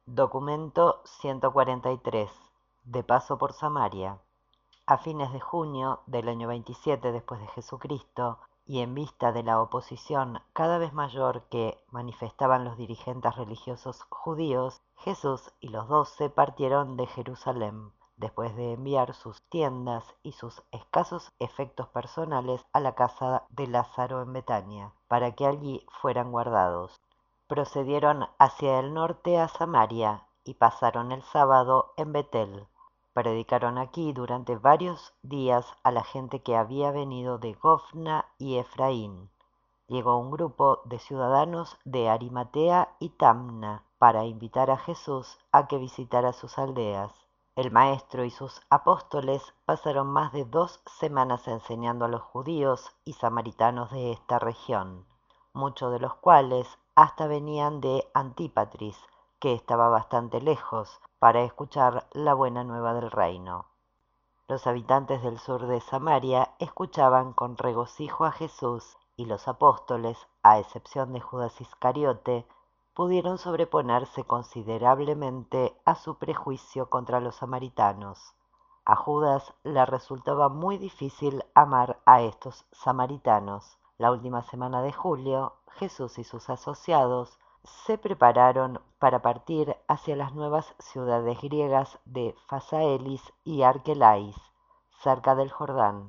Documento 143. De paso por Samaria. A fines de junio del año 27 después de Jesucristo, y en vista de la oposición cada vez mayor que manifestaban los dirigentes religiosos judíos, Jesús y los 12 partieron de Jerusalén, después de enviar sus tiendas y sus escasos efectos personales a la casa de Lázaro en Betania, para que allí fueran guardados. Procedieron hacia el norte a Samaria y pasaron el sábado en Betel. Predicaron aquí durante varios días a la gente que había venido de Gofna y Efraín. Llegó un grupo de ciudadanos de Arimatea y Tamna para invitar a Jesús a que visitara sus aldeas. El maestro y sus apóstoles pasaron más de 2 semanas enseñando a los judíos y samaritanos de esta región, muchos de los cuales hasta venían de Antípatris, que estaba bastante lejos, para escuchar la buena nueva del reino. Los habitantes del sur de Samaria escuchaban con regocijo a Jesús, y los apóstoles, a excepción de Judas Iscariote, pudieron sobreponerse considerablemente a su prejuicio contra los samaritanos. A Judas le resultaba muy difícil amar a estos samaritanos. La última semana de julio, Jesús y sus asociados se prepararon para partir hacia las nuevas ciudades griegas de Phasaelis y Arquelais, cerca del Jordán.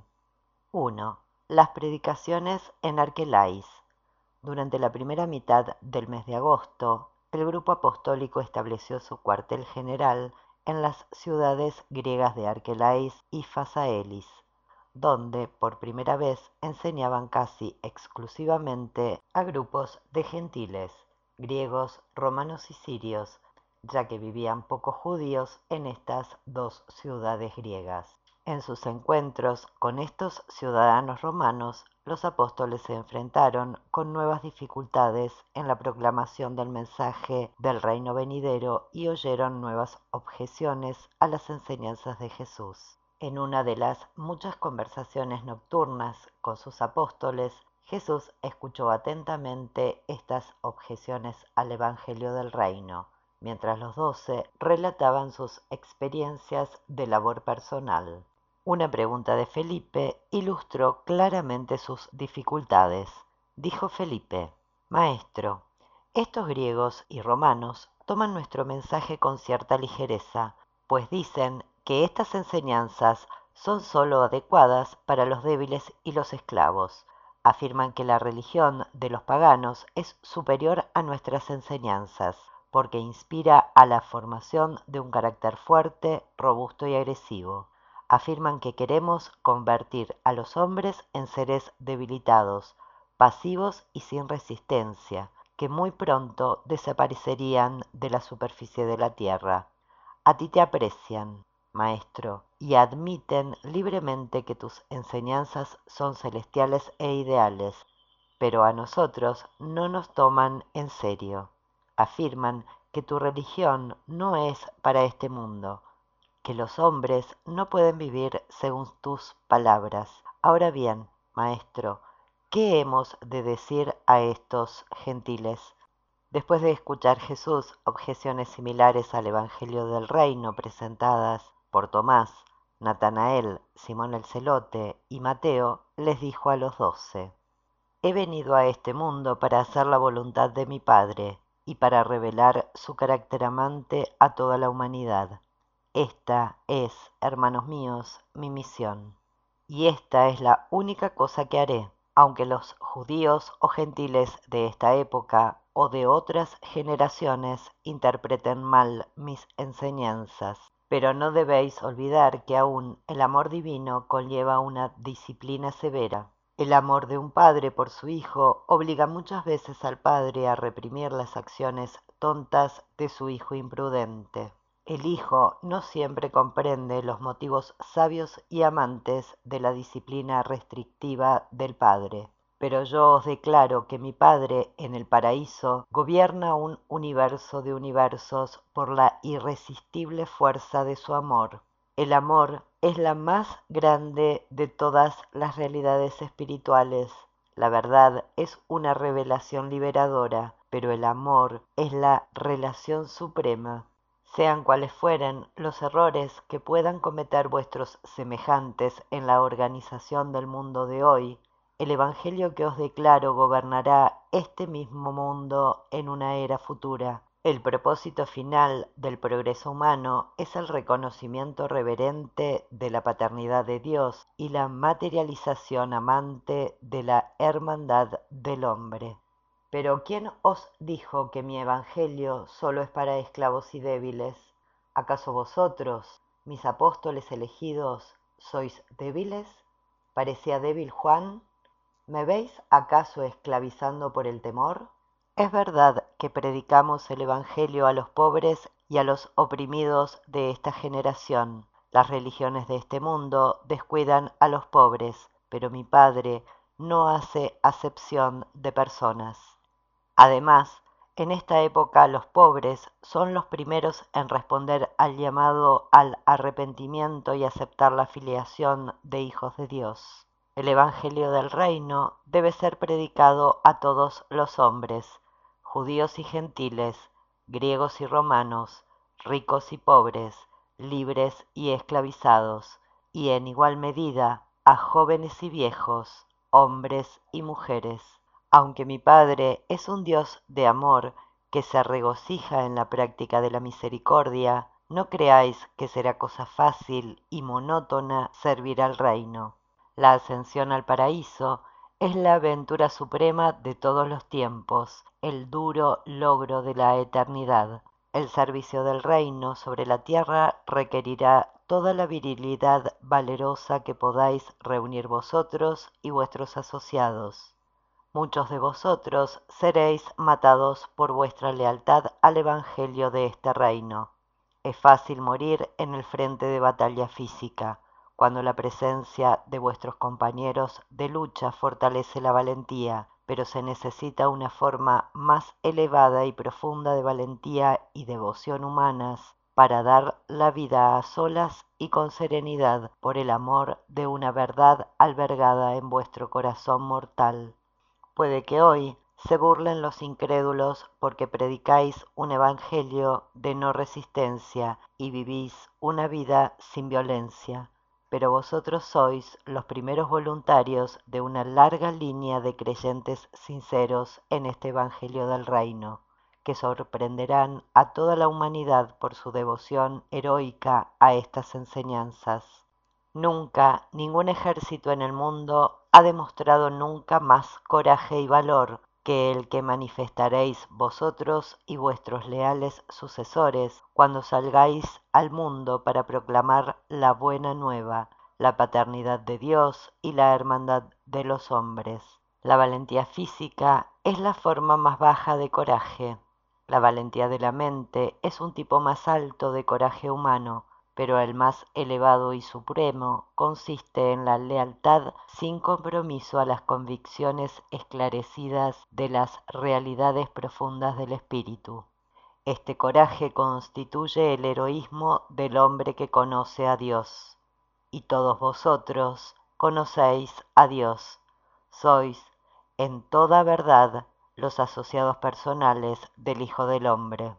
1. Las predicaciones en Arquelais. Durante la primera mitad del mes de agosto, el grupo apostólico estableció su cuartel general en las ciudades griegas de Arquelais y Phasaelis, donde por primera vez enseñaban casi exclusivamente a grupos de gentiles, griegos, romanos y sirios, ya que vivían pocos judíos en estas dos ciudades griegas. En sus encuentros con estos ciudadanos romanos, los apóstoles se enfrentaron con nuevas dificultades en la proclamación del mensaje del reino venidero y oyeron nuevas objeciones a las enseñanzas de Jesús. En una de las muchas conversaciones nocturnas con sus apóstoles, Jesús escuchó atentamente estas objeciones al Evangelio del Reino, mientras los 12 relataban sus experiencias de labor personal. Una pregunta de Felipe ilustró claramente sus dificultades. Dijo Felipe: Maestro, estos griegos y romanos toman nuestro mensaje con cierta ligereza, pues dicen que estas enseñanzas son sólo adecuadas para los débiles y los esclavos. Afirman que la religión de los paganos es superior a nuestras enseñanzas, porque inspira a la formación de un carácter fuerte, robusto y agresivo. Afirman que queremos convertir a los hombres en seres debilitados, pasivos y sin resistencia, que muy pronto desaparecerían de la superficie de la tierra. A ti te aprecian, Maestro, y admiten libremente que tus enseñanzas son celestiales e ideales, pero a nosotros no nos toman en serio. Afirman que tu religión no es para este mundo, que los hombres no pueden vivir según tus palabras. Ahora bien, Maestro, ¿qué hemos de decir a estos gentiles? Después de escuchar Jesús objeciones similares al Evangelio del Reino presentadas por Tomás, Natanael, Simón el Celote y Mateo, les dijo a los 12: He venido a este mundo para hacer la voluntad de mi Padre y para revelar su carácter amante a toda la humanidad. Esta es, hermanos míos, mi misión, y esta es la única cosa que haré, aunque los judíos o gentiles de esta época o de otras generaciones interpreten mal mis enseñanzas. Pero no debéis olvidar que aún el amor divino conlleva una disciplina severa. El amor de un padre por su hijo obliga muchas veces al padre a reprimir las acciones tontas de su hijo imprudente. El hijo no siempre comprende los motivos sabios y amantes de la disciplina restrictiva del padre. Pero yo os declaro que mi Padre en el paraíso gobierna un universo de universos por la irresistible fuerza de su amor. El amor es la más grande de todas las realidades espirituales. La verdad es una revelación liberadora, pero el amor es la relación suprema. Sean cuales fueren los errores que puedan cometer vuestros semejantes en la organización del mundo de hoy, el Evangelio que os declaro gobernará este mismo mundo en una era futura. El propósito final del progreso humano es el reconocimiento reverente de la paternidad de Dios y la materialización amante de la hermandad del hombre. Pero ¿quién os dijo que mi evangelio solo es para esclavos y débiles? ¿Acaso vosotros, mis apóstoles elegidos, sois débiles? ¿Parecía débil Juan? ¿Me veis acaso esclavizando por el temor? Es verdad que predicamos el evangelio a los pobres y a los oprimidos de esta generación. Las religiones de este mundo descuidan a los pobres, pero mi Padre no hace acepción de personas. Además, en esta época los pobres son los primeros en responder al llamado al arrepentimiento y aceptar la filiación de hijos de Dios. El Evangelio del Reino debe ser predicado a todos los hombres, judíos y gentiles, griegos y romanos, ricos y pobres, libres y esclavizados, y en igual medida a jóvenes y viejos, hombres y mujeres. Aunque mi Padre es un Dios de amor que se regocija en la práctica de la misericordia, no creáis que será cosa fácil y monótona servir al reino. La ascensión al paraíso es la aventura suprema de todos los tiempos, el duro logro de la eternidad. El servicio del reino sobre la tierra requerirá toda la virilidad valerosa que podáis reunir vosotros y vuestros asociados. Muchos de vosotros seréis matados por vuestra lealtad al Evangelio de este reino. Es fácil morir en el frente de batalla física, cuando la presencia de vuestros compañeros de lucha fortalece la valentía, pero se necesita una forma más elevada y profunda de valentía y devoción humanas para dar la vida a solas y con serenidad por el amor de una verdad albergada en vuestro corazón mortal. Puede que hoy se burlen los incrédulos porque predicáis un evangelio de no resistencia y vivís una vida sin violencia, pero vosotros sois los primeros voluntarios de una larga línea de creyentes sinceros en este evangelio del reino, que sorprenderán a toda la humanidad por su devoción heroica a estas enseñanzas. Nunca ningún ejército en el mundo ha demostrado nunca más coraje y valor que el que manifestaréis vosotros y vuestros leales sucesores cuando salgáis al mundo para proclamar la buena nueva, la paternidad de Dios y la hermandad de los hombres. La valentía física es la forma más baja de coraje. La valentía de la mente es un tipo más alto de coraje humano, pero el más elevado y supremo consiste en la lealtad sin compromiso a las convicciones esclarecidas de las realidades profundas del espíritu. Este coraje constituye el heroísmo del hombre que conoce a Dios. Y todos vosotros conocéis a Dios. Sois, en toda verdad, los asociados personales del Hijo del Hombre.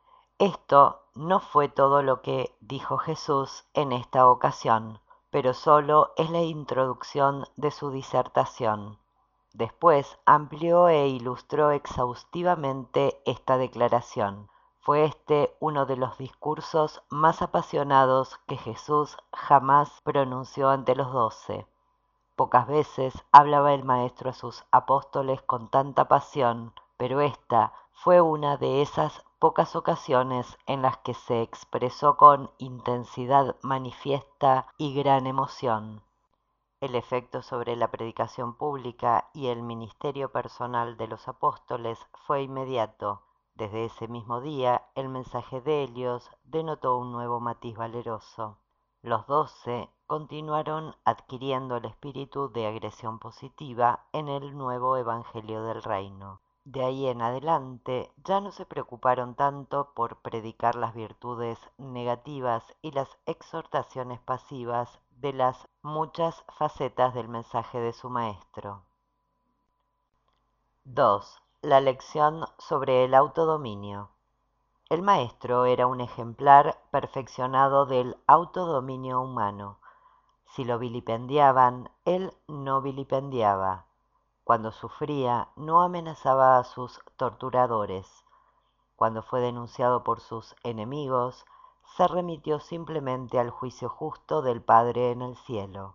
Esto no fue todo lo que dijo Jesús en esta ocasión, pero solo es la introducción de su disertación. Después amplió e ilustró exhaustivamente esta declaración. Fue este uno de los discursos más apasionados que Jesús jamás pronunció ante los 12. Pocas veces hablaba el Maestro a sus apóstoles con tanta pasión, pero esta fue una de esas pocas ocasiones en las que se expresó con intensidad manifiesta y gran emoción. El efecto sobre la predicación pública y el ministerio personal de los apóstoles fue inmediato. Desde ese mismo día, el mensaje de Helios denotó un nuevo matiz valeroso. Los 12 continuaron adquiriendo el espíritu de agresión positiva en el nuevo Evangelio del Reino. De ahí en adelante ya no se preocuparon tanto por predicar las virtudes negativas y las exhortaciones pasivas de las muchas facetas del mensaje de su Maestro. 2. La lección sobre el autodominio. El maestro era un ejemplar perfeccionado del autodominio humano. Si lo vilipendiaban, él no vilipendiaba. Cuando sufría, no amenazaba a sus torturadores. Cuando fue denunciado por sus enemigos, se remitió simplemente al juicio justo del Padre en el cielo.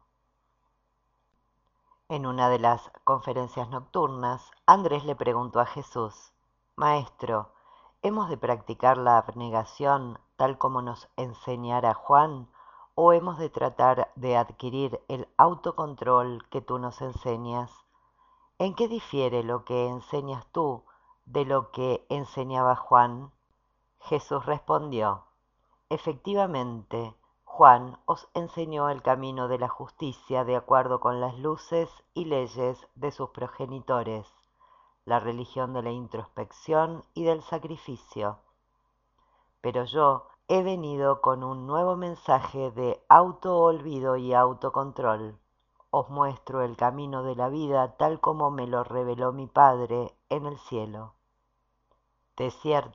En una de las conferencias nocturnas, Andrés le preguntó a Jesús: Maestro, ¿hemos de practicar la abnegación tal como nos enseñara Juan, o hemos de tratar de adquirir el autocontrol que tú nos enseñas? ¿En qué difiere lo que enseñas tú de lo que enseñaba Juan? Jesús respondió: Efectivamente, Juan os enseñó el camino de la justicia de acuerdo con las luces y leyes de sus progenitores, la religión de la introspección y del sacrificio. Pero yo he venido con un nuevo mensaje de autoolvido y autocontrol. Os muestro el camino de la vida tal como me lo reveló mi Padre en el cielo. De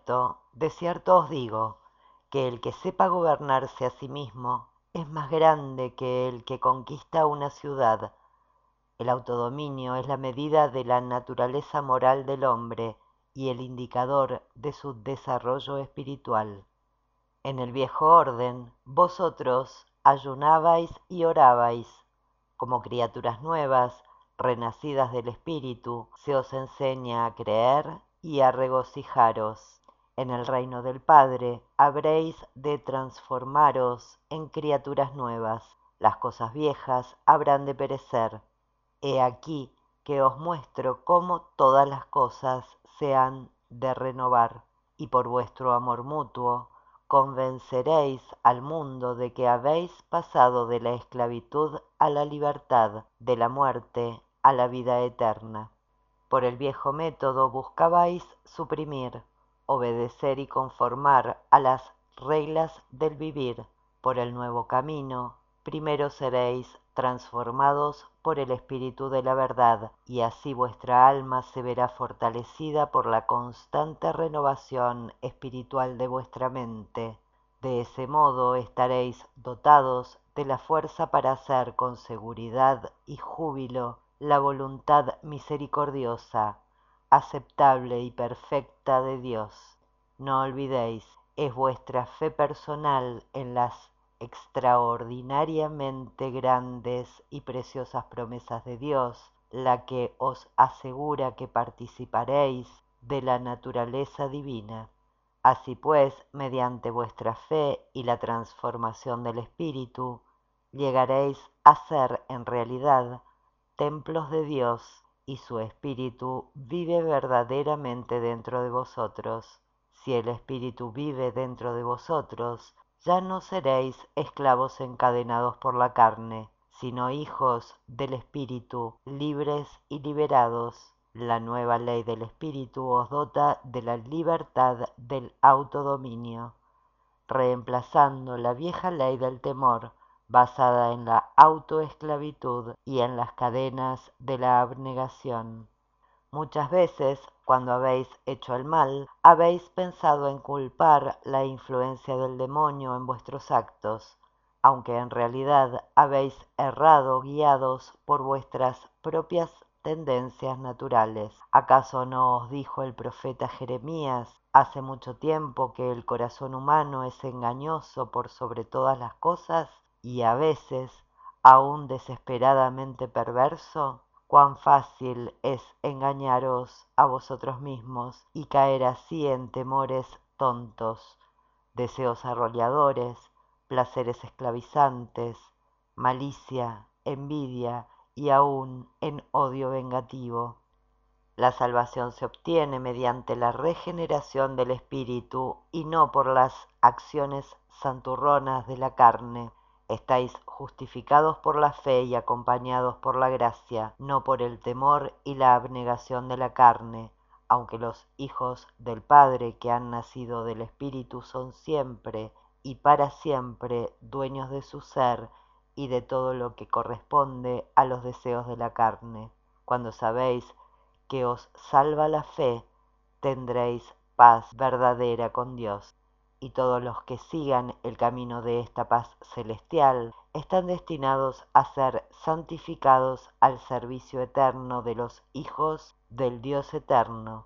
cierto os digo, que el que sepa gobernarse a sí mismo es más grande que el que conquista una ciudad. El autodominio es la medida de la naturaleza moral del hombre y el indicador de su desarrollo espiritual. En el viejo orden, vosotros ayunabais y orabais. Como criaturas nuevas, renacidas del Espíritu, se os enseña a creer y a regocijaros. En el reino del Padre habréis de transformaros en criaturas nuevas. Las cosas viejas habrán de perecer. He aquí que os muestro cómo todas las cosas se han de renovar, y por vuestro amor mutuo convenceréis al mundo de que habéis pasado de la esclavitud a la libertad, de la muerte a la vida eterna. Por el viejo método buscabais suprimir, obedecer y conformar a las reglas del vivir. Por el nuevo camino, primero seréis transformados por el Espíritu de la verdad, y así vuestra alma se verá fortalecida por la constante renovación espiritual de vuestra mente. De ese modo estaréis dotados de la fuerza para hacer con seguridad y júbilo la voluntad misericordiosa, aceptable y perfecta de Dios. No olvidéis, es vuestra fe personal en las extraordinariamente grandes y preciosas promesas de Dios la que os asegura que participaréis de la naturaleza divina. Así pues, mediante vuestra fe y la transformación del Espíritu, llegaréis a ser en realidad templos de Dios, y su Espíritu vive verdaderamente dentro de vosotros. Si el Espíritu vive dentro de vosotros, ya no seréis esclavos encadenados por la carne, sino hijos del Espíritu, libres y liberados. La nueva ley del Espíritu os dota de la libertad del autodominio, reemplazando la vieja ley del temor, basada en la autoesclavitud y en las cadenas de la abnegación. Muchas veces, cuando habéis hecho el mal, habéis pensado en culpar la influencia del demonio en vuestros actos, aunque en realidad habéis errado guiados por vuestras propias tendencias naturales. ¿Acaso no os dijo el profeta Jeremías hace mucho tiempo que el corazón humano es engañoso por sobre todas las cosas y a veces aún desesperadamente perverso? Cuán fácil es engañaros a vosotros mismos y caer así en temores tontos, deseos arrolladores, placeres esclavizantes, malicia, envidia y aún en odio vengativo. La salvación se obtiene mediante la regeneración del espíritu y no por las acciones santurronas de la carne. Estáis justificados por la fe y acompañados por la gracia, no por el temor y la abnegación de la carne, aunque los hijos del Padre que han nacido del Espíritu son siempre y para siempre dueños de su ser y de todo lo que corresponde a los deseos de la carne. Cuando sabéis que os salva la fe, tendréis paz verdadera con Dios. Y todos los que sigan el camino de esta paz celestial están destinados a ser santificados al servicio eterno de los hijos del Dios eterno,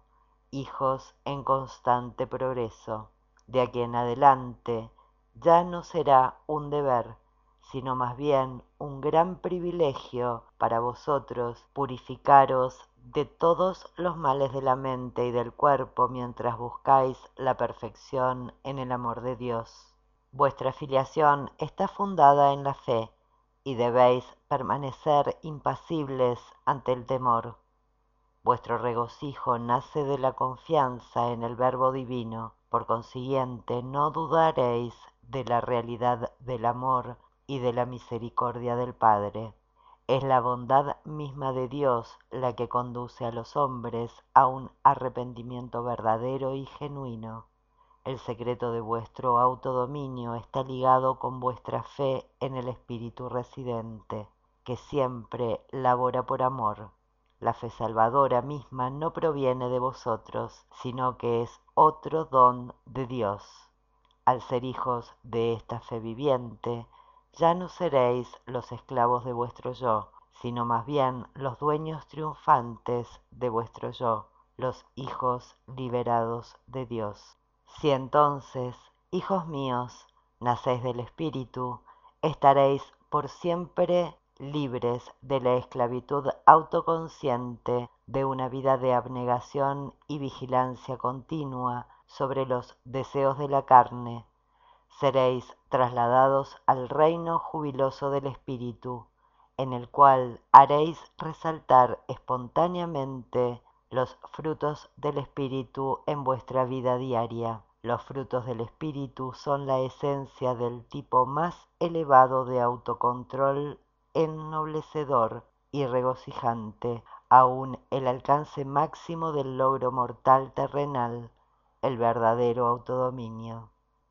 hijos en constante progreso. De aquí en adelante ya no será un deber, sino más bien un gran privilegio para vosotros purificaros de todos los males de la mente y del cuerpo mientras buscáis la perfección en el amor de Dios. Vuestra filiación está fundada en la fe y debéis permanecer impasibles ante el temor. Vuestro regocijo nace de la confianza en el Verbo divino, por consiguiente no dudaréis de la realidad del amor y de la misericordia del Padre. Es la bondad misma de Dios la que conduce a los hombres a un arrepentimiento verdadero y genuino. El secreto de vuestro autodominio está ligado con vuestra fe en el Espíritu residente, que siempre labora por amor. La fe salvadora misma no proviene de vosotros, sino que es otro don de Dios. Al ser hijos de esta fe viviente, ya no seréis los esclavos de vuestro yo, sino más bien los dueños triunfantes de vuestro yo, los hijos liberados de Dios. Si entonces, hijos míos, nacéis del Espíritu, estaréis por siempre libres de la esclavitud autoconsciente de una vida de abnegación y vigilancia continua sobre los deseos de la carne. Seréis trasladados al reino jubiloso del Espíritu, en el cual haréis resaltar espontáneamente los frutos del Espíritu en vuestra vida diaria. Los frutos del Espíritu son la esencia del tipo más elevado de autocontrol ennoblecedor y regocijante, aún el alcance máximo del logro mortal terrenal, el verdadero autodominio.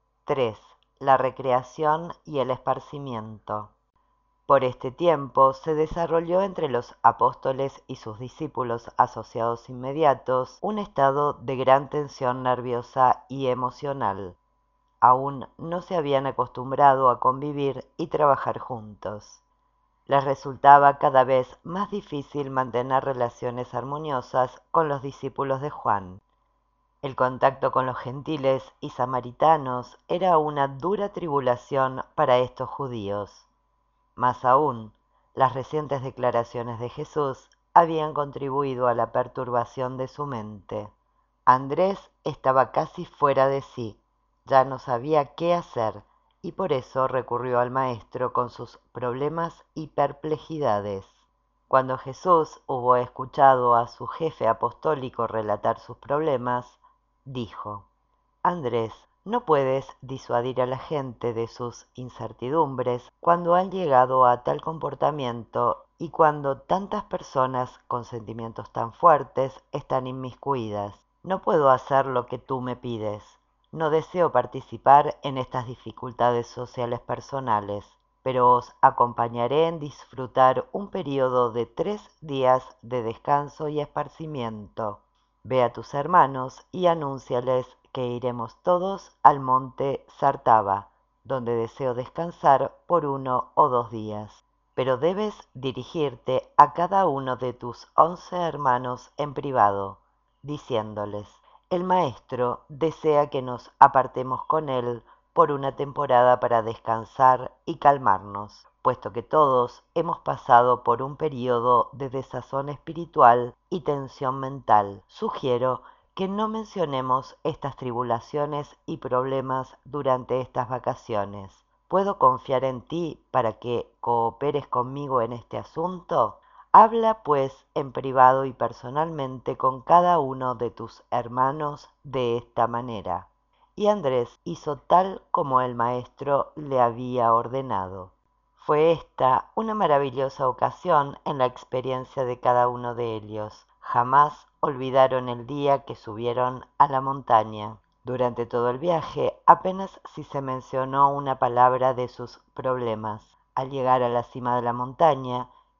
3. La recreación y el esparcimiento. Por este tiempo se desarrolló entre los apóstoles y sus discípulos asociados inmediatos un estado de gran tensión nerviosa y emocional. Aún no se habían acostumbrado a convivir y trabajar juntos. Les resultaba cada vez más difícil mantener relaciones armoniosas con los discípulos de Juan. El contacto con los gentiles y samaritanos era una dura tribulación para estos judíos. Más aún, las recientes declaraciones de Jesús habían contribuido a la perturbación de su mente. Andrés estaba casi fuera de sí, ya no sabía qué hacer, y por eso recurrió al Maestro con sus problemas y perplejidades. Cuando Jesús hubo escuchado a su jefe apostólico relatar sus problemas, dijo: Andrés, no puedes disuadir a la gente de sus incertidumbres cuando han llegado a tal comportamiento y cuando tantas personas con sentimientos tan fuertes están inmiscuidas. No puedo hacer lo que tú me pides. No deseo participar en estas dificultades sociales personales, pero os acompañaré en disfrutar un periodo de 3 días de descanso y esparcimiento. Ve a tus hermanos y anúnciales que iremos todos al monte Sartava, donde deseo descansar por 1 o 2 días. Pero debes dirigirte a cada uno de tus 11 hermanos en privado, diciéndoles: el Maestro desea que nos apartemos con él por una temporada para descansar y calmarnos, puesto que todos hemos pasado por un periodo de desazón espiritual y tensión mental. Sugiero que no mencionemos estas tribulaciones y problemas durante estas vacaciones. ¿Puedo confiar en ti para que cooperes conmigo en este asunto? Habla, pues, en privado y personalmente con cada uno de tus hermanos de esta manera. Y Andrés hizo tal como el Maestro le había ordenado. Fue esta una maravillosa ocasión en la experiencia de cada uno de ellos. Jamás olvidaron el día que subieron a la montaña. Durante todo el viaje apenas si se mencionó una palabra de sus problemas. Al llegar a la cima de la montaña,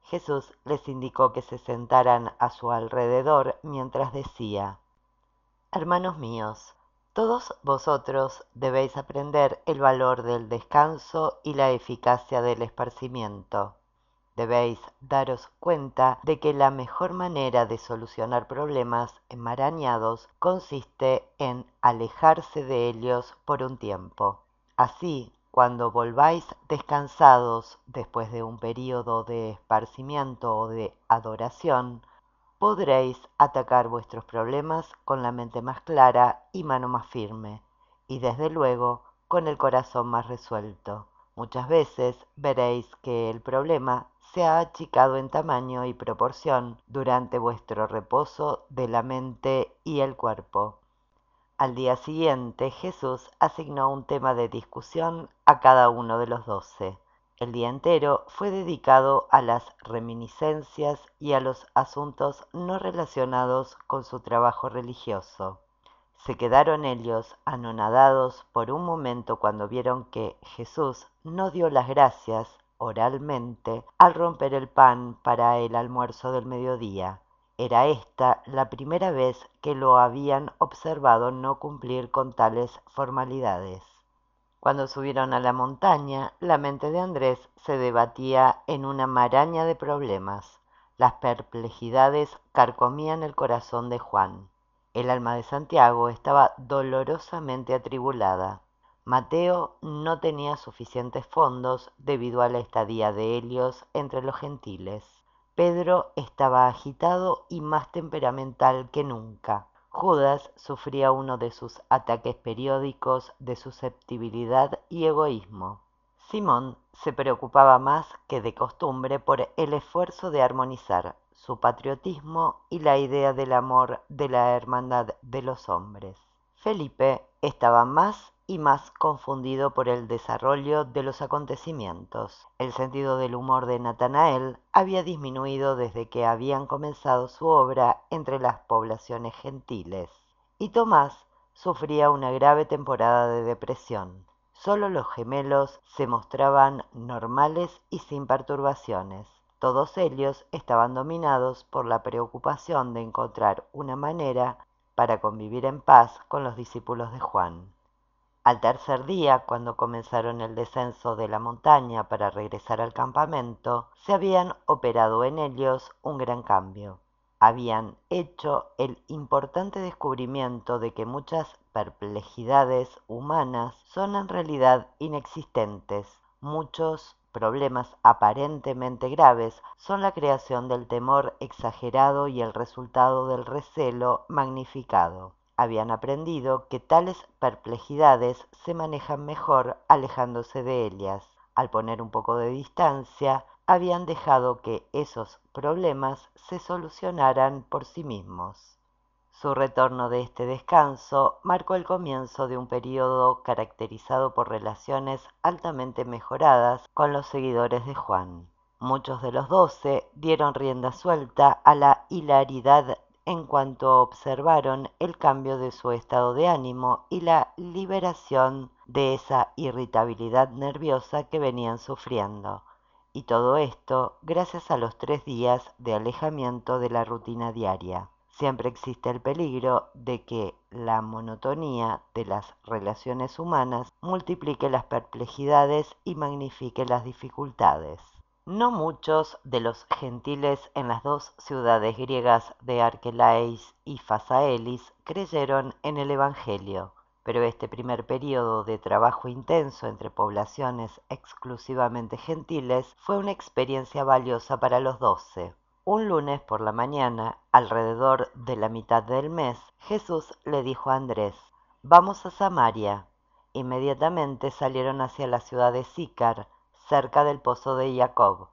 Jesús les indicó que se sentaran a su alrededor mientras decía: Hermanos míos, todos vosotros debéis aprender el valor del descanso y la eficacia del esparcimiento. Debéis daros cuenta de que la mejor manera de solucionar problemas enmarañados consiste en alejarse de ellos por un tiempo. Así, cuando volváis descansados después de un período de esparcimiento o de adoración, podréis atacar vuestros problemas con la mente más clara y mano más firme, y desde luego con el corazón más resuelto. Muchas veces veréis que el problema se ha achicado en tamaño y proporción durante vuestro reposo de la mente y el cuerpo. Al día siguiente, Jesús asignó un tema de discusión a cada uno de los 12. El día entero fue dedicado a las reminiscencias y a los asuntos no relacionados con su trabajo religioso. Se quedaron ellos anonadados por un momento cuando vieron que Jesús no dio las gracias oralmente al romper el pan para el almuerzo del mediodía. Era esta la primera vez que lo habían observado no cumplir con tales formalidades. Cuando subieron a la montaña, la mente de Andrés se debatía en una maraña de problemas. Las perplejidades carcomían el corazón de Juan. El alma de Santiago estaba dolorosamente atribulada. Mateo no tenía suficientes fondos debido a la estadía de Helios entre los gentiles. Pedro estaba agitado y más temperamental que nunca. Judas sufría uno de sus ataques periódicos de susceptibilidad y egoísmo. Simón se preocupaba más que de costumbre por el esfuerzo de armonizar su patriotismo y la idea del amor de la hermandad de los hombres. Felipe estaba más y más confundido por el desarrollo de los acontecimientos. El sentido del humor de Natanael había disminuido desde que habían comenzado su obra entre las poblaciones gentiles, y Tomás sufría una grave temporada de depresión. Solo los gemelos se mostraban normales y sin perturbaciones. Todos ellos estaban dominados por la preocupación de encontrar una manera para convivir en paz con los discípulos de Juan. Al tercer día, cuando comenzaron el descenso de la montaña para regresar al campamento, se habían operado en ellos un gran cambio. Habían hecho el importante descubrimiento de que muchas perplejidades humanas son en realidad inexistentes. Muchos problemas aparentemente graves son la creación del temor exagerado y el resultado del recelo magnificado. Habían aprendido que tales perplejidades se manejan mejor alejándose de ellas. Al poner un poco de distancia, habían dejado que esos problemas se solucionaran por sí mismos. Su retorno de este descanso marcó el comienzo de un período caracterizado por relaciones altamente mejoradas con los seguidores de Juan. Muchos de los 12 dieron rienda suelta a la hilaridad en cuanto observaron el cambio de su estado de ánimo y la liberación de esa irritabilidad nerviosa que venían sufriendo. Y todo esto gracias a los 3 días de alejamiento de la rutina diaria. Siempre existe el peligro de que la monotonía de las relaciones humanas multiplique las perplejidades y magnifique las dificultades. No muchos de los gentiles en las 2 ciudades griegas de Arquelais y Fasaelis creyeron en el Evangelio, pero este primer período de trabajo intenso entre poblaciones exclusivamente gentiles fue una experiencia valiosa para los 12. Un lunes por la mañana, alrededor de la mitad del mes, Jesús le dijo a Andrés: «Vamos a Samaria». Inmediatamente salieron hacia la ciudad de Sícar, cerca del pozo de Jacob.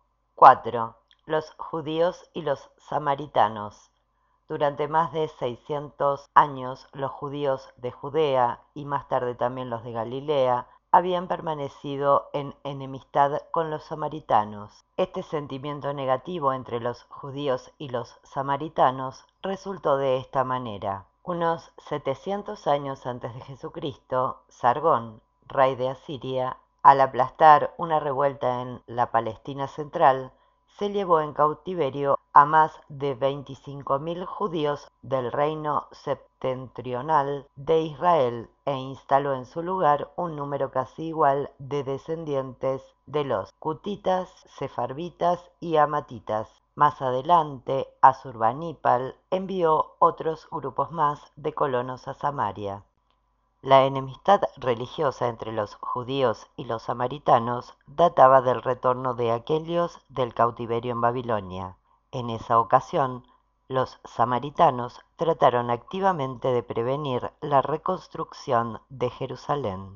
4. Los judíos y los samaritanos. Durante más de 600 años, los judíos de Judea, y más tarde también los de Galilea, habían permanecido en enemistad con los samaritanos. Este sentimiento negativo entre los judíos y los samaritanos resultó de esta manera. Unos 700 años antes de Jesucristo, Sargón, rey de Asiria, al aplastar una revuelta en la Palestina central, se llevó en cautiverio a más de 25.000 judíos del reino septentrional de Israel e instaló en su lugar un número casi igual de descendientes de los cutitas, sefarvitas y amatitas. Más adelante, Asurbanipal envió otros grupos más de colonos a Samaria. La enemistad religiosa entre los judíos y los samaritanos databa del retorno de aquellos del cautiverio en Babilonia. En esa ocasión, los samaritanos trataron activamente de prevenir la reconstrucción de Jerusalén.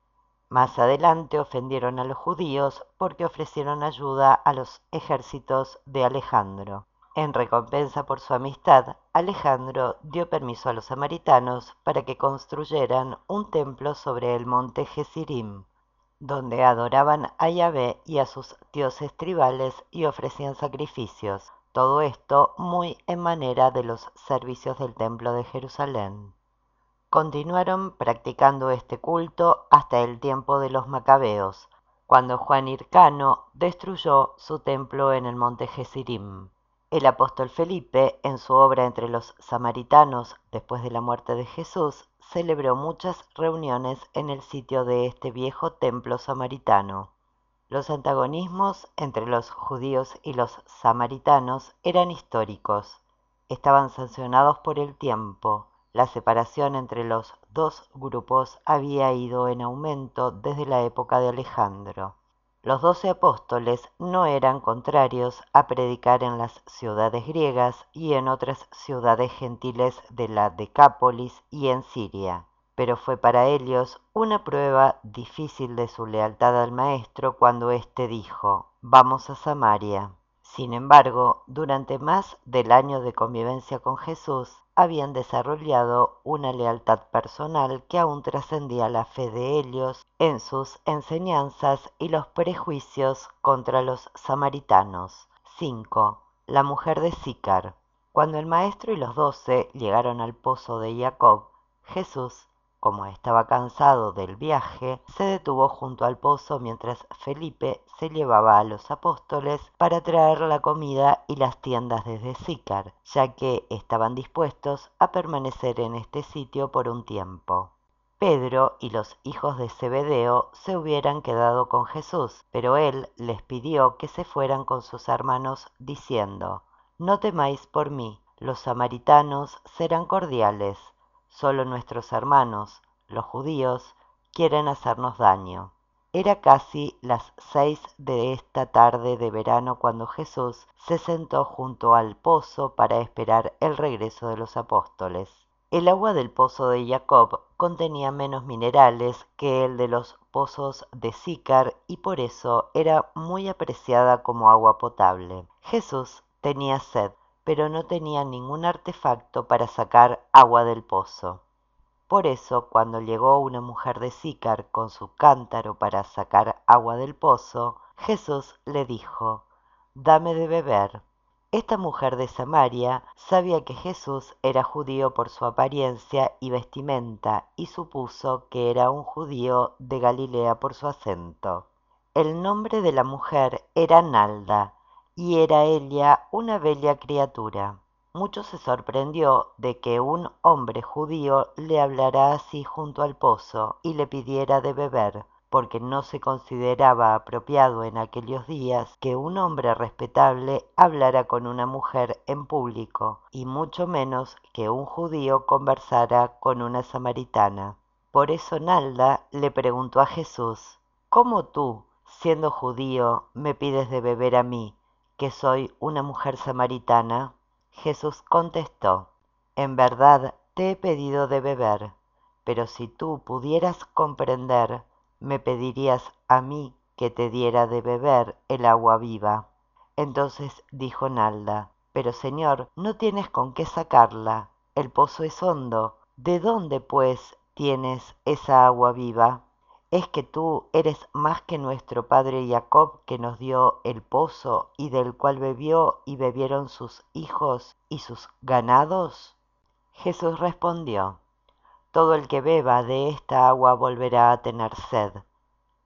Más adelante ofendieron a los judíos porque ofrecieron ayuda a los ejércitos de Alejandro. En recompensa por su amistad, Alejandro dio permiso a los samaritanos para que construyeran un templo sobre el monte Gezirim, donde adoraban a Yahvé y a sus dioses tribales y ofrecían sacrificios, todo esto muy en manera de los servicios del templo de Jerusalén. Continuaron practicando este culto hasta el tiempo de los macabeos, cuando Juan Hircano destruyó su templo en el monte Gezirim. El apóstol Felipe, en su obra Entre los Samaritanos, después de la muerte de Jesús, celebró muchas reuniones en el sitio de este viejo templo samaritano. Los antagonismos entre los judíos y los samaritanos eran históricos. Estaban sancionados por el tiempo. La separación entre los dos grupos había ido en aumento desde la época de Alejandro. Los 12 apóstoles no eran contrarios a predicar en las ciudades griegas y en otras ciudades gentiles de la Decápolis y en Siria, pero fue para ellos una prueba difícil de su lealtad al Maestro cuando éste dijo: «Vamos a Samaria». Sin embargo, durante más del año de convivencia con Jesús, habían desarrollado una lealtad personal que aún trascendía la fe de ellos en sus enseñanzas y los prejuicios contra los samaritanos. 5. La mujer de Sícar. Cuando el Maestro y los 12 llegaron al pozo de Jacob, Jesús, como estaba cansado del viaje, se detuvo junto al pozo mientras Felipe se llevaba a los apóstoles para traer la comida y las tiendas desde Sícar, ya que estaban dispuestos a permanecer en este sitio por un tiempo. Pedro y los hijos de Zebedeo se hubieran quedado con Jesús, pero él les pidió que se fueran con sus hermanos, diciendo: «No temáis por mí, los samaritanos serán cordiales. Solo nuestros hermanos, los judíos, quieren hacernos daño». Era casi las 6 de esta tarde de verano cuando Jesús se sentó junto al pozo para esperar el regreso de los apóstoles. El agua del pozo de Jacob contenía menos minerales que el de los pozos de Sícar y por eso era muy apreciada como agua potable. Jesús tenía sed, pero no tenía ningún artefacto para sacar agua del pozo. Por eso, cuando llegó una mujer de Sícar con su cántaro para sacar agua del pozo, Jesús le dijo: «Dame de beber». Esta mujer de Samaria sabía que Jesús era judío por su apariencia y vestimenta y supuso que era un judío de Galilea por su acento. El nombre de la mujer era Nalda, y era ella una bella criatura. Mucho se sorprendió de que un hombre judío le hablara así junto al pozo y le pidiera de beber, porque no se consideraba apropiado en aquellos días que un hombre respetable hablara con una mujer en público, y mucho menos que un judío conversara con una samaritana. Por eso Nalda le preguntó a Jesús: «¿Cómo tú, siendo judío, me pides de beber a mí, que soy una mujer samaritana?» Jesús contestó: «En verdad te he pedido de beber, pero si tú pudieras comprender, me pedirías a mí que te diera de beber el agua viva». Entonces dijo Nalda: «Pero Señor, no tienes con qué sacarla, el pozo es hondo. ¿De dónde, pues, tienes esa agua viva? ¿Es que tú eres más que nuestro padre Jacob, que nos dio el pozo y del cual bebió y bebieron sus hijos y sus ganados?» Jesús respondió: «Todo el que beba de esta agua volverá a tener sed,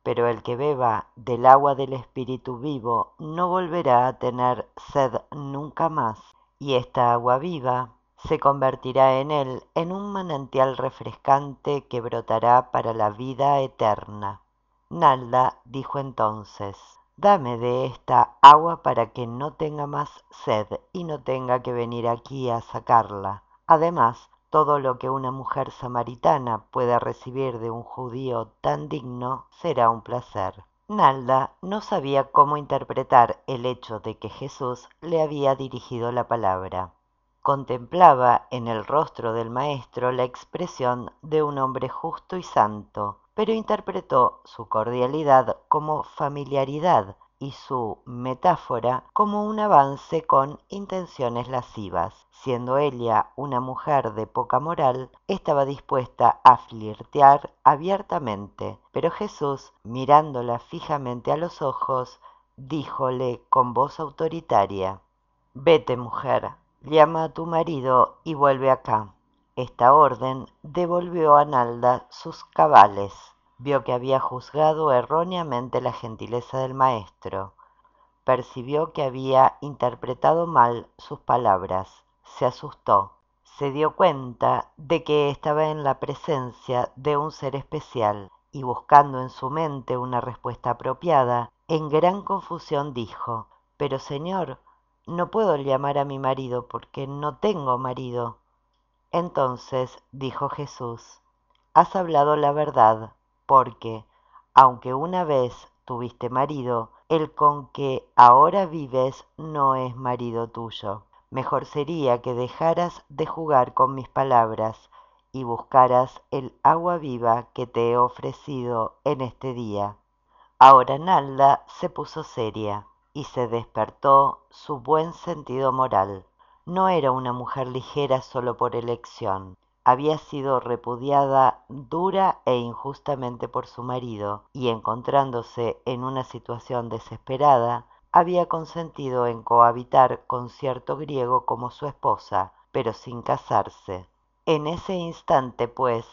pero el que beba del agua del Espíritu vivo no volverá a tener sed nunca más, y esta agua viva se convertirá en él en un manantial refrescante que brotará para la vida eterna. Nalda dijo entonces: Dame de esta agua para que no tenga más sed y no tenga que venir aquí a sacarla. Además, todo lo que una mujer samaritana pueda recibir de un judío tan digno será un placer. Nalda no sabía cómo interpretar el hecho de que Jesús le había dirigido la palabra. Contemplaba en el rostro del maestro la expresión de un hombre justo y santo, pero interpretó su cordialidad como familiaridad y su metáfora como un avance con intenciones lascivas. Siendo ella una mujer de poca moral, estaba dispuesta a flirtear abiertamente, pero Jesús, mirándola fijamente a los ojos, díjole con voz autoritaria: Vete, mujer, llama a tu marido y vuelve acá. Esta orden devolvió a Nalda sus cabales. Vio que había juzgado erróneamente la gentileza del maestro. Percibió que había interpretado mal sus palabras. Se asustó. Se dio cuenta de que estaba en la presencia de un ser especial y, buscando en su mente una respuesta apropiada, en gran confusión dijo: Pero señor, no puedo llamar a mi marido porque no tengo marido. Entonces dijo Jesús: Has hablado la verdad, porque, aunque una vez tuviste marido, el con que ahora vives no es marido tuyo. Mejor sería que dejaras de jugar con mis palabras y buscaras el agua viva que te he ofrecido en este día. Ahora Nalda se puso seria y se despertó su buen sentido moral. No era una mujer ligera solo por elección. Había sido repudiada dura e injustamente por su marido, y encontrándose en una situación desesperada, había consentido en cohabitar con cierto griego como su esposa, pero sin casarse. En ese instante, pues,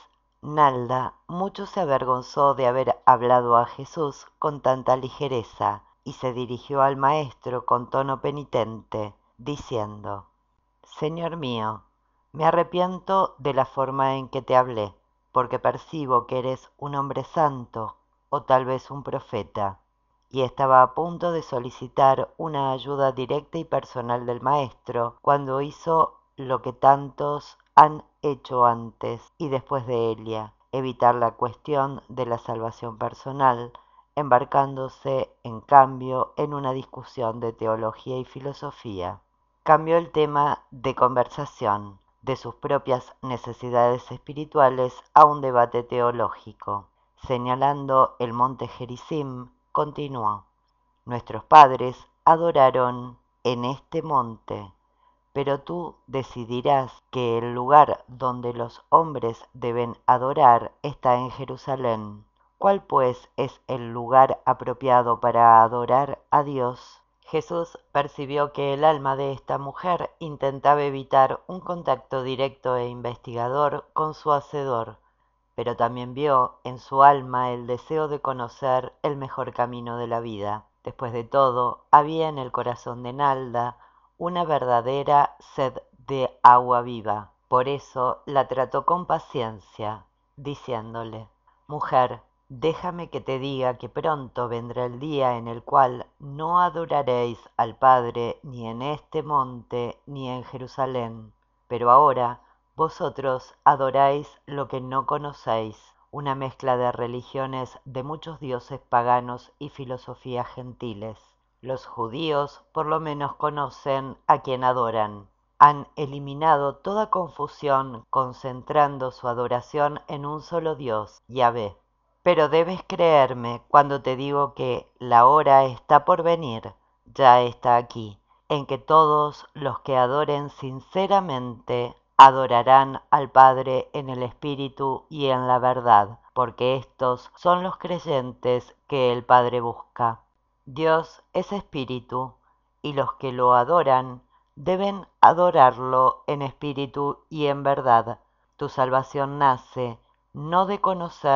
Nalda mucho se avergonzó de haber hablado a Jesús con tanta ligereza, y se dirigió al maestro con tono penitente, diciendo: Señor mío, me arrepiento de la forma en que te hablé, porque percibo que eres un hombre santo, o tal vez un profeta. Y estaba a punto de solicitar una ayuda directa y personal del maestro, cuando hizo lo que tantos han hecho antes y después de Elia: evitar la cuestión de la salvación personal, embarcándose, en cambio, en una discusión de teología y filosofía. Cambió el tema de conversación, de sus propias necesidades espirituales a un debate teológico. Señalando el monte Gerizim, continuó: Nuestros padres adoraron en este monte, pero tú decidirás que el lugar donde los hombres deben adorar está en Jerusalén. ¿Cuál pues es el lugar apropiado para adorar a Dios? Jesús percibió que el alma de esta mujer intentaba evitar un contacto directo e investigador con su Hacedor, pero también vio en su alma el deseo de conocer el mejor camino de la vida. Después de todo, había en el corazón de Nalda una verdadera sed de agua viva. Por eso la trató con paciencia, diciéndole: Mujer, déjame que te diga que pronto vendrá el día en el cual no adoraréis al Padre ni en este monte ni en Jerusalén. Pero ahora vosotros adoráis lo que no conocéis, una mezcla de religiones de muchos dioses paganos y filosofías gentiles. Los judíos por lo menos conocen a quien adoran. Han eliminado toda confusión concentrando su adoración en un solo Dios, Yahvé. Pero debes creerme cuando te digo que la hora está por venir, ya está aquí, en que todos los que adoren sinceramente adorarán al Padre en el Espíritu y en la verdad, porque estos son los creyentes que el Padre busca. Dios es espíritu, y los que lo adoran deben adorarlo en espíritu y en verdad. Tu salvación nace no de conocer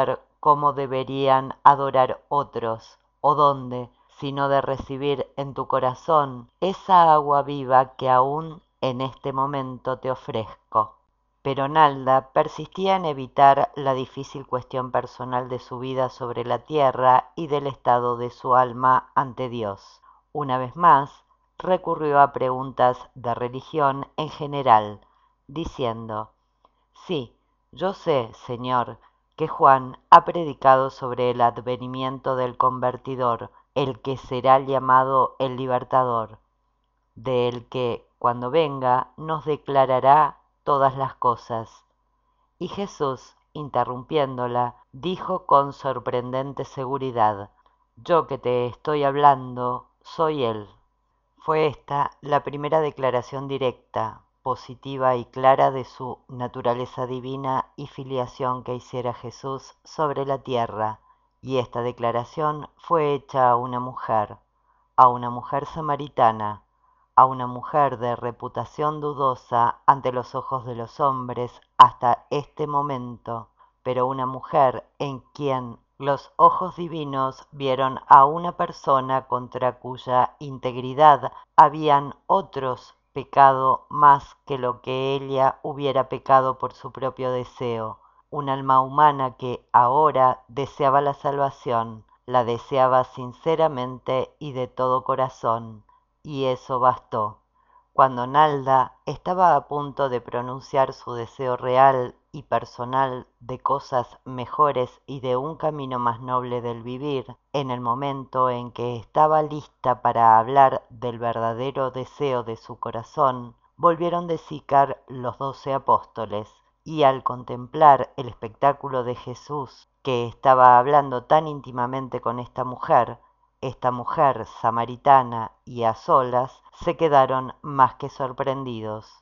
cómo deberían adorar otros, o dónde, sino de recibir en tu corazón esa agua viva que aún en este momento te ofrezco. Pero Nalda persistía en evitar la difícil cuestión personal de su vida sobre la tierra y del estado de su alma ante Dios. Una vez más, recurrió a preguntas de religión en general, diciendo: sí, yo sé, Señor, que Juan ha predicado sobre el advenimiento del convertidor, el que será llamado el libertador, del que, cuando venga, nos declarará todas las cosas. Y Jesús, interrumpiéndola, dijo con sorprendente seguridad: yo que te estoy hablando, soy Él. Fue esta la primera declaración directa, positiva y clara de su naturaleza divina y filiación que hiciera Jesús sobre la tierra, y esta declaración fue hecha a una mujer samaritana, a una mujer de reputación dudosa ante los ojos de los hombres hasta este momento, pero una mujer en quien los ojos divinos vieron a una persona contra cuya integridad habían otros pecado más que lo que ella hubiera pecado por su propio deseo, un alma humana que ahora deseaba la salvación, la deseaba sinceramente y de todo corazón, y eso bastó. Cuando Nalda estaba a punto de pronunciar su deseo real y personal de cosas mejores y de un camino más noble del vivir, en el momento en que estaba lista para hablar del verdadero deseo de su corazón, volvieron de Sícar los 12 apóstoles, y al contemplar el espectáculo de Jesús, que estaba hablando tan íntimamente con esta mujer samaritana y a solas, se quedaron más que sorprendidos.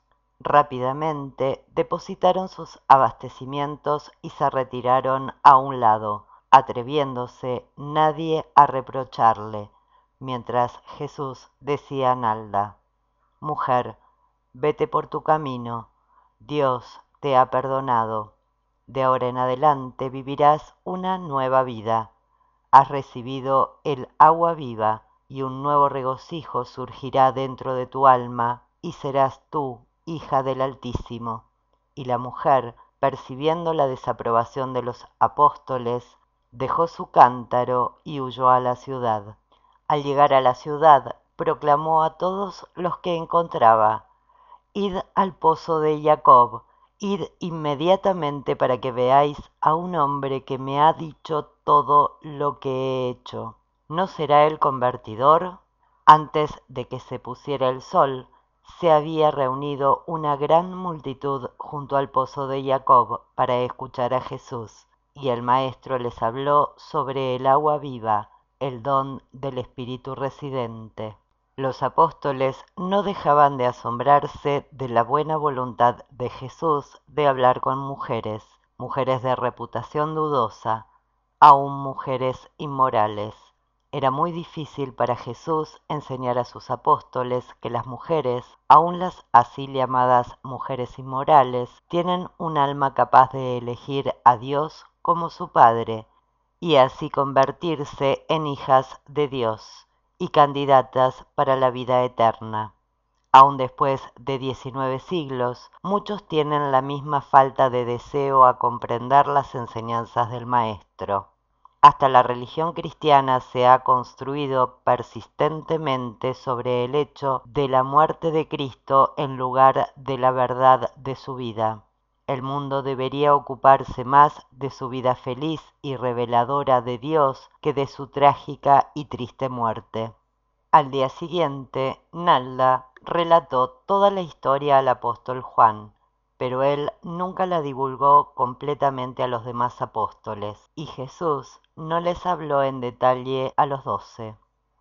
Rápidamente depositaron sus abastecimientos y se retiraron a un lado, atreviéndose nadie a reprocharle, mientras Jesús decía a Nalda: mujer, vete por tu camino, Dios te ha perdonado, de ahora en adelante vivirás una nueva vida. Has recibido el agua viva, y un nuevo regocijo surgirá dentro de tu alma, y serás tú, hija del Altísimo. Y la mujer, percibiendo la desaprobación de los apóstoles, dejó su cántaro y huyó a la ciudad. Al llegar a la ciudad, proclamó a todos los que encontraba: id al pozo de Jacob, id inmediatamente para que veáis a un hombre que me ha dicho todo lo que he hecho. ¿No será el convertidor? Antes de que se pusiera el sol, se había reunido una gran multitud junto al pozo de Jacob para escuchar a Jesús, y el Maestro les habló sobre el agua viva, el don del Espíritu residente. Los apóstoles no dejaban de asombrarse de la buena voluntad de Jesús de hablar con mujeres, mujeres de reputación dudosa, aun mujeres inmorales. Era muy difícil para Jesús enseñar a sus apóstoles que las mujeres, aun las así llamadas mujeres inmorales, tienen un alma capaz de elegir a Dios como su Padre, y así convertirse en hijas de Dios y candidatas para la vida eterna. Aun después de 19 siglos, muchos tienen la misma falta de deseo a comprender las enseñanzas del Maestro. Hasta la religión cristiana se ha construido persistentemente sobre el hecho de la muerte de Cristo en lugar de la verdad de su vida. El mundo debería ocuparse más de su vida feliz y reveladora de Dios que de su trágica y triste muerte. Al día siguiente, Nalda relató toda la historia al apóstol Juan, pero él nunca la divulgó completamente a los demás apóstoles, y Jesús no les habló en detalle a los 12.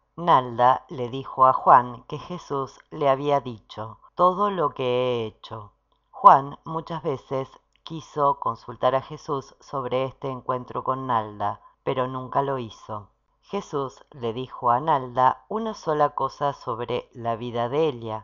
Nalda le dijo a Juan que Jesús le había dicho: todo lo que he hecho. Juan muchas veces quiso consultar a Jesús sobre este encuentro con Nalda, pero nunca lo hizo. Jesús le dijo a Nalda una sola cosa sobre la vida de ella,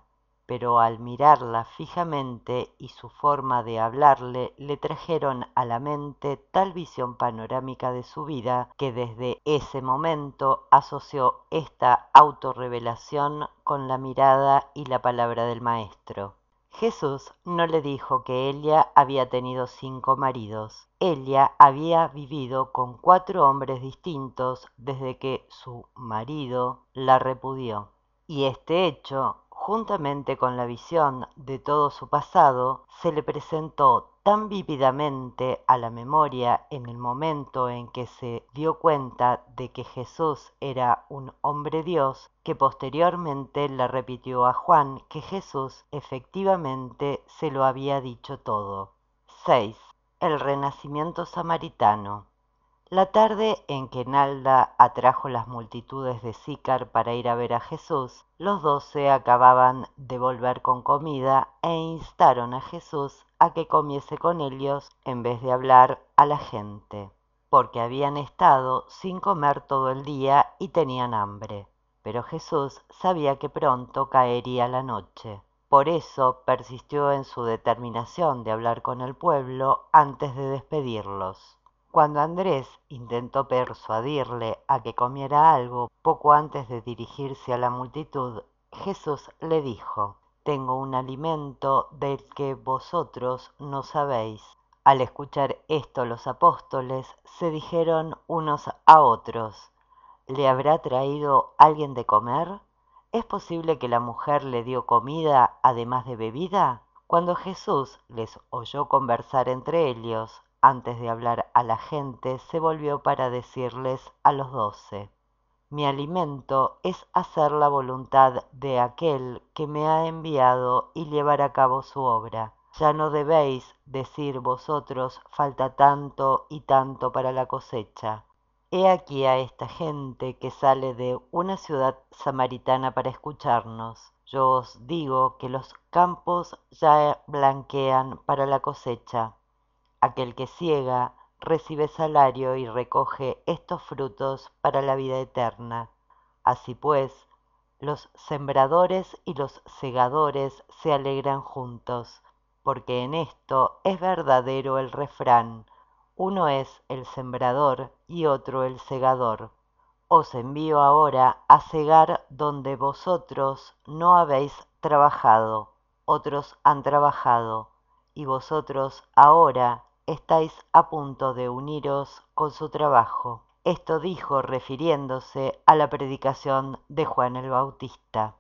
pero al mirarla fijamente y su forma de hablarle le trajeron a la mente tal visión panorámica de su vida que desde ese momento asoció esta autorrevelación con la mirada y la palabra del Maestro. Jesús no le dijo que Elia había tenido 5 maridos. Elia había vivido con 4 hombres distintos desde que su marido la repudió. Y este hecho, juntamente con la visión de todo su pasado, se le presentó tan vívidamente a la memoria en el momento en que se dio cuenta de que Jesús era un hombre Dios, que posteriormente le repitió a Juan que Jesús efectivamente se lo había dicho todo. 6. El renacimiento samaritano. La tarde en que Nalda atrajo las multitudes de Sícar para ir a ver a Jesús, los 12 acababan de volver con comida e instaron a Jesús a que comiese con ellos en vez de hablar a la gente, porque habían estado sin comer todo el día y tenían hambre. Pero Jesús sabía que pronto caería la noche. Por eso persistió en su determinación de hablar con el pueblo antes de despedirlos. Cuando Andrés intentó persuadirle a que comiera algo poco antes de dirigirse a la multitud, Jesús le dijo: «Tengo un alimento del que vosotros no sabéis». Al escuchar esto los apóstoles se dijeron unos a otros: «¿Le habrá traído alguien de comer? ¿Es posible que la mujer le dio comida además de bebida?». Cuando Jesús les oyó conversar entre ellos, antes de hablar a la gente, se volvió para decirles a los 12: «Mi alimento es hacer la voluntad de aquel que me ha enviado y llevar a cabo su obra. Ya no debéis decir vosotros: falta tanto y tanto para la cosecha. He aquí a esta gente que sale de una ciudad samaritana para escucharnos. Yo os digo que los campos ya blanquean para la cosecha. Aquel que siega recibe salario y recoge estos frutos para la vida eterna. Así pues, los sembradores y los segadores se alegran juntos, porque en esto es verdadero el refrán: uno es el sembrador y otro el segador. Os envío ahora a segar donde vosotros no habéis trabajado, otros han trabajado, y vosotros ahora estáis a punto de uniros con su trabajo». Esto dijo refiriéndose a la predicación de Juan el Bautista.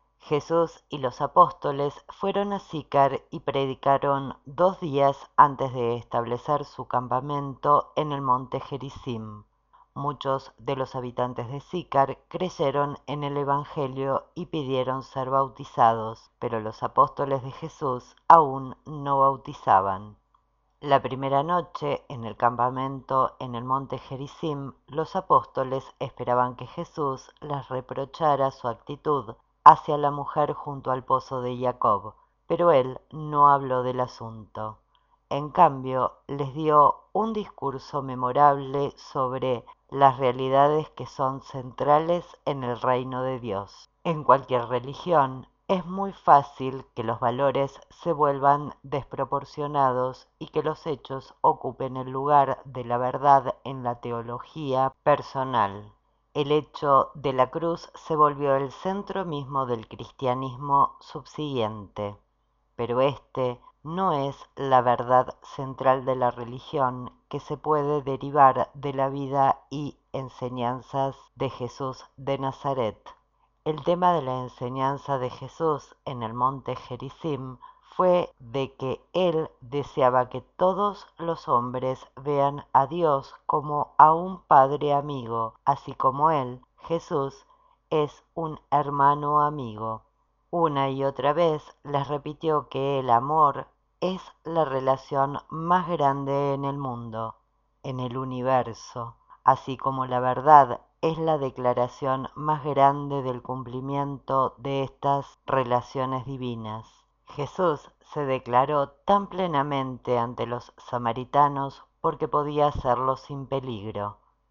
Jesús y los apóstoles fueron a Sícar y predicaron 2 días antes de establecer su campamento en el monte Gerizim. Muchos de los habitantes de Sícar creyeron en el Evangelio y pidieron ser bautizados, pero los apóstoles de Jesús aún no bautizaban. La primera noche, en el campamento en el monte Gerizim, los apóstoles esperaban que Jesús les reprochara su actitud hacia la mujer junto al pozo de Jacob, pero él no habló del asunto. En cambio, les dio un discurso memorable sobre las realidades que son centrales en el reino de Dios. En cualquier religión, es muy fácil que los valores se vuelvan desproporcionados y que los hechos ocupen el lugar de la verdad en la teología personal. El hecho de la cruz se volvió el centro mismo del cristianismo subsiguiente, pero este no es la verdad central de la religión que se puede derivar de la vida y enseñanzas de Jesús de Nazaret. El tema de la enseñanza de Jesús en el monte Gerizim fue de que él deseaba que todos los hombres vean a Dios como a un Padre amigo, así como él, Jesús, es un hermano amigo. Una y otra vez les repitió que el amor es la relación más grande en el mundo, en el universo, así como la verdad es la declaración más grande del cumplimiento de estas relaciones divinas. Jesús se declaró tan plenamente ante los samaritanos porque podía hacerlo sin peligro.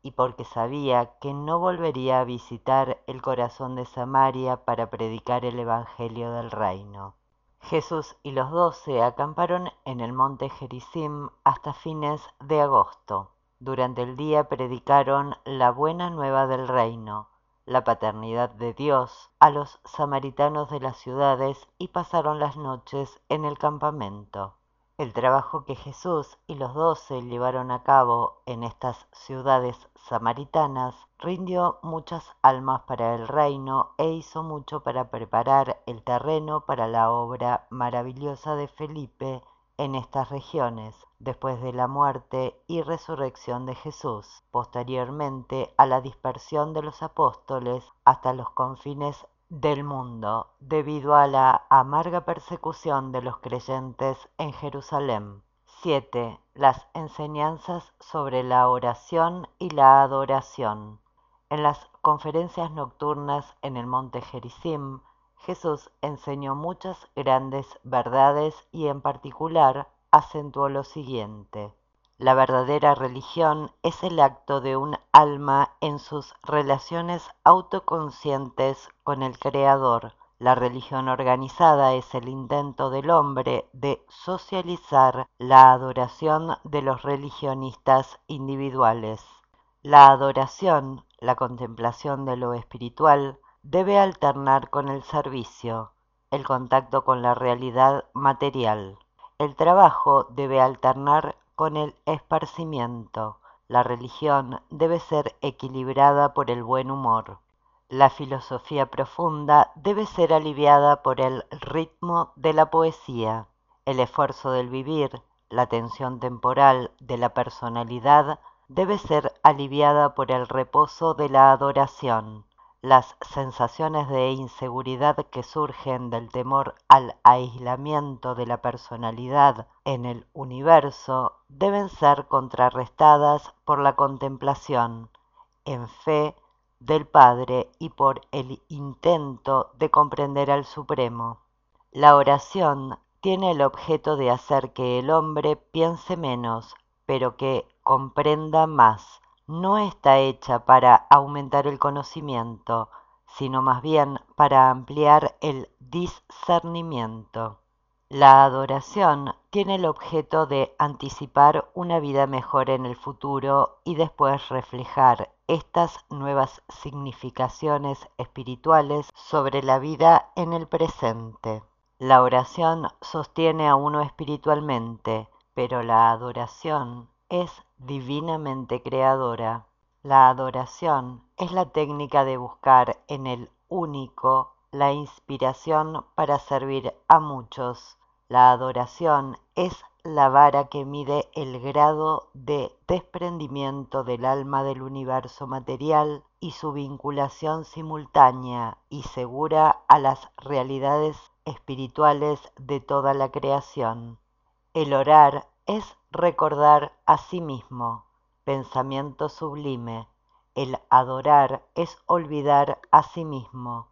y porque sabía que no volvería a visitar el corazón de Samaria para predicar el Evangelio del reino. Jesús y los 12 acamparon en el monte Gerizim hasta fines de agosto. Durante el día predicaron la buena nueva del reino, la paternidad de Dios, a los samaritanos de las ciudades y pasaron las noches en el campamento. El trabajo que Jesús y los 12 llevaron a cabo en estas ciudades samaritanas rindió muchas almas para el reino e hizo mucho para preparar el terreno para la obra maravillosa de Felipe en estas regiones, después de la muerte y resurrección de Jesús, posteriormente a la dispersión de los apóstoles hasta los confines del mundo, debido a la amarga persecución de los creyentes en Jerusalén. 7. Las enseñanzas sobre la oración y la adoración. En las conferencias nocturnas en el monte Gerizim, Jesús enseñó muchas grandes verdades y en particular acentuó lo siguiente: la verdadera religión es el acto de un alma en sus relaciones autoconscientes con el Creador. La religión organizada es el intento del hombre de socializar la adoración de los religionistas individuales. La adoración, la contemplación de lo espiritual, debe alternar con el servicio, el contacto con la realidad material. El trabajo debe alternar con el esparcimiento. La religión debe ser equilibrada por el buen humor. La filosofía profunda debe ser aliviada por el ritmo de la poesía. El esfuerzo del vivir, la tensión temporal de la personalidad debe ser aliviada por el reposo de la adoración. Las sensaciones de inseguridad que surgen del temor al aislamiento de la personalidad en el universo deben ser contrarrestadas por la contemplación, en fe, del Padre y por el intento de comprender al Supremo. La oración tiene el objeto de hacer que el hombre piense menos, pero que comprenda más. No está hecha para aumentar el conocimiento, sino más bien para ampliar el discernimiento. La adoración tiene el objeto de anticipar una vida mejor en el futuro y después reflejar estas nuevas significaciones espirituales sobre la vida en el presente. La oración sostiene a uno espiritualmente, pero la adoración es divinamente creadora. La adoración es la técnica de buscar en el único la inspiración para servir a muchos. La adoración es la vara que mide el grado de desprendimiento del alma del universo material y su vinculación simultánea y segura a las realidades espirituales de toda la creación. El orar es recordar a sí mismo, pensamiento sublime. El adorar es olvidar a sí mismo,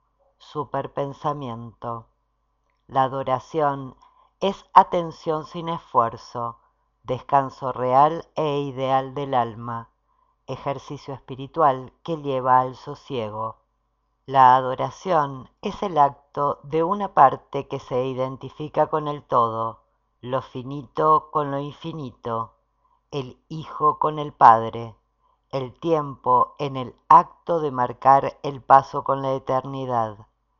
superpensamiento. La adoración es atención sin esfuerzo, descanso real e ideal del alma, ejercicio espiritual que lleva al sosiego. La adoración es el acto de una parte que se identifica con el todo, lo finito con lo infinito, el Hijo con el Padre, el tiempo en el acto de marcar el paso con la eternidad.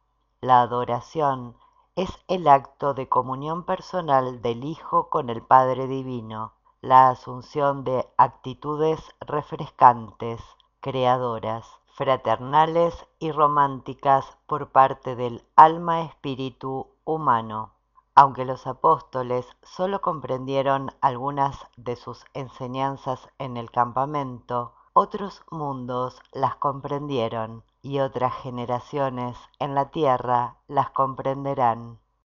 La adoración es el acto de comunión personal del Hijo con el Padre Divino, la asunción de actitudes refrescantes, creadoras, fraternales y románticas por parte del alma-espíritu humano. Aunque los apóstoles solo comprendieron algunas de sus enseñanzas en el campamento, otros mundos las comprendieron y otras generaciones en la tierra las comprenderán.